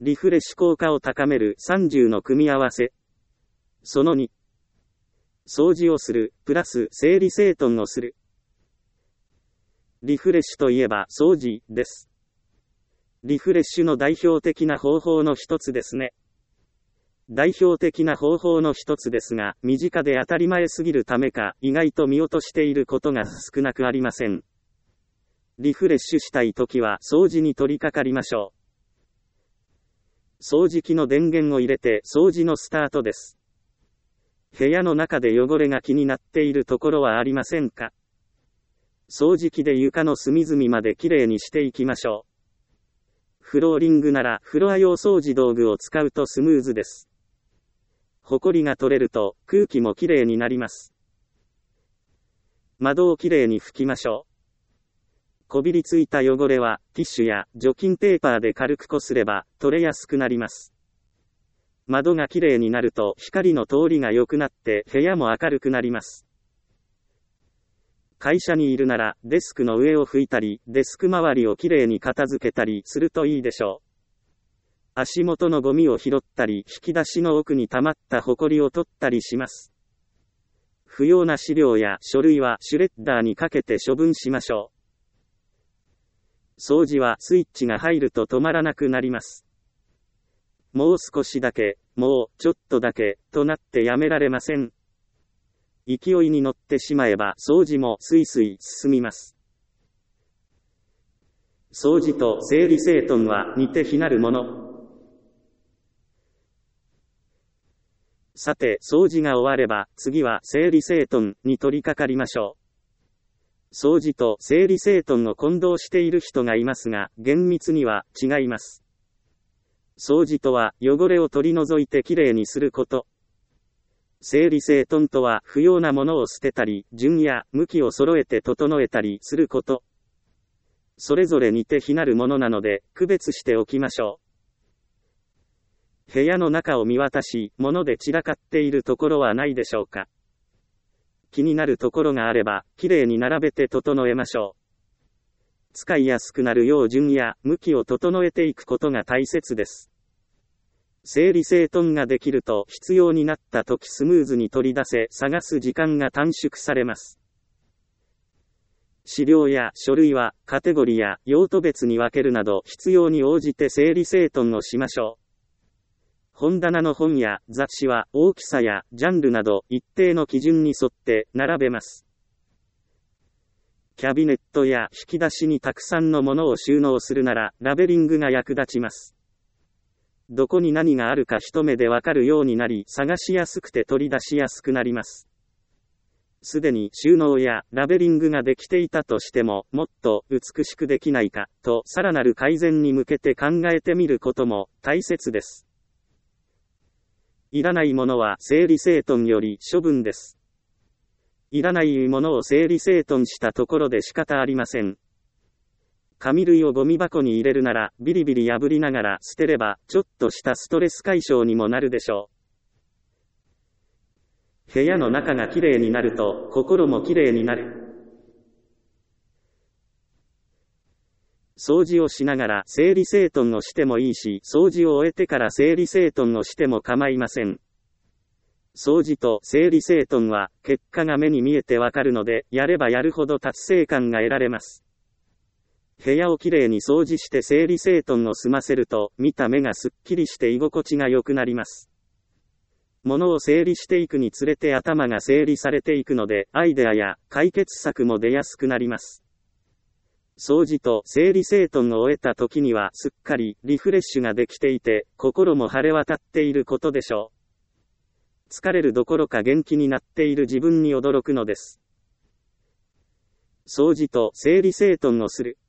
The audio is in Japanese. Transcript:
リフレッシュ効果を高める30の組み合わせ。その2。掃除をする、プラス整理整頓をする。リフレッシュといえば掃除です。リフレッシュの代表的な方法の一つですね。代表的な方法の一つですが、身近で当たり前すぎるためか、意外と見落としていることが少なくありません。リフレッシュしたいときは掃除に取り掛かりましょう。掃除機の電源を入れて掃除のスタートです。部屋の中で汚れが気になっているところはありませんか？掃除機で床の隅々まできれいにしていきましょう。フローリングならフロア用掃除道具を使うとスムーズです。ほこりが取れると空気もきれいになります。窓をきれいに拭きましょう。こびりついた汚れはティッシュや除菌ペーパーで軽くこすれば取れやすくなります。窓がきれいになると光の通りが良くなって部屋も明るくなります。会社にいるならデスクの上を拭いたり、デスク周りをきれいに片付けたりするといいでしょう。足元のゴミを拾ったり、引き出しの奥に溜まったホコリを取ったりします。不要な資料や書類はシュレッダーにかけて処分しましょう。掃除はスイッチが入ると止まらなくなります。もう少しだけ、もうちょっとだけ、となってやめられません。勢いに乗ってしまえば掃除もスイスイ進みます。掃除と整理整頓は似て非なるもの。さて、掃除が終われば次は整理整頓に取り掛かりましょう。掃除と整理整頓を混同している人がいますが、厳密には違います。掃除とは汚れを取り除いてきれいにすること。整理整頓とは不要なものを捨てたり、順や向きを揃えて整えたりすること。それぞれ似て非なるものなので、区別しておきましょう。部屋の中を見渡し、物で散らかっているところはないでしょうか。気になるところがあれば、きれいに並べて整えましょう。使いやすくなるよう順や向きを整えていくことが大切です。整理整頓ができると必要になった時スムーズに取り出せ、探す時間が短縮されます。資料や書類はカテゴリーや用途別に分けるなど必要に応じて整理整頓をしましょう。本棚の本や雑誌は大きさやジャンルなど一定の基準に沿って並べます。キャビネットや引き出しにたくさんのものを収納するならラベリングが役立ちます。どこに何があるか一目でわかるようになり、探しやすくて取り出しやすくなります。すでに収納やラベリングができていたとしても、もっと美しくできないか、とさらなる改善に向けて考えてみることも大切です。いらないものは整理整頓より処分です。いらないものを整理整頓したところで仕方ありません。紙類をゴミ箱に入れるなら、ビリビリ破りながら捨てれば、ちょっとしたストレス解消にもなるでしょう。部屋の中がきれいになると、心もきれいになる。掃除をしながら整理整頓をしてもいいし、掃除を終えてから整理整頓をしても構いません。掃除と整理整頓は、結果が目に見えてわかるので、やればやるほど達成感が得られます。部屋をきれいに掃除して整理整頓を済ませると、見た目がすっきりして居心地が良くなります。物を整理していくにつれて頭が整理されていくので、アイデアや解決策も出やすくなります。掃除と整理整頓を終えた時にはすっかりリフレッシュができていて、心も晴れ渡っていることでしょう。疲れるどころか元気になっている自分に驚くのです。掃除と整理整頓をする。